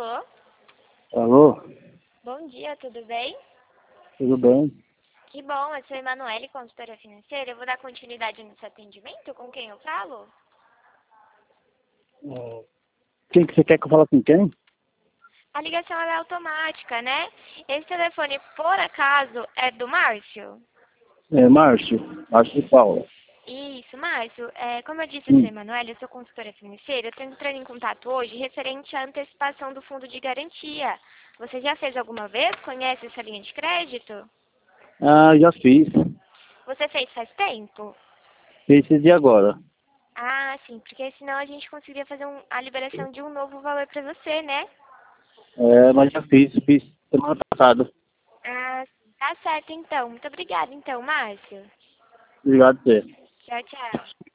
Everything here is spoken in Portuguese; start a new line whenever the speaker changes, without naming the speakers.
Alô?
Alô?
Bom dia, tudo bem?
Tudo bem?
Que bom, eu sou Emanuele, consultora financeira. Eu vou dar continuidade nesse atendimento. Com quem eu falo?
Quem que você quer que eu fale com quem?
A ligação ela é automática, né? Esse telefone, por acaso, é do Márcio?
É Márcio de Paula.
Isso, Márcio. Como eu disse, eu sou
Hum.
Emanuele, eu sou consultora financeira. Eu estou entrando em contato hoje referente à antecipação do fundo de garantia. Você já fez alguma vez? Conhece essa linha de crédito?
Ah, já fiz.
Você fez faz tempo?
Fiz esse dia agora.
Ah, sim, porque senão a gente conseguiria fazer a liberação de um novo valor para você, né?
Mas já fiz semana passada.
Ah, tá certo então. Muito obrigada então, Márcio.
Obrigado a você.
Tchau, tchau.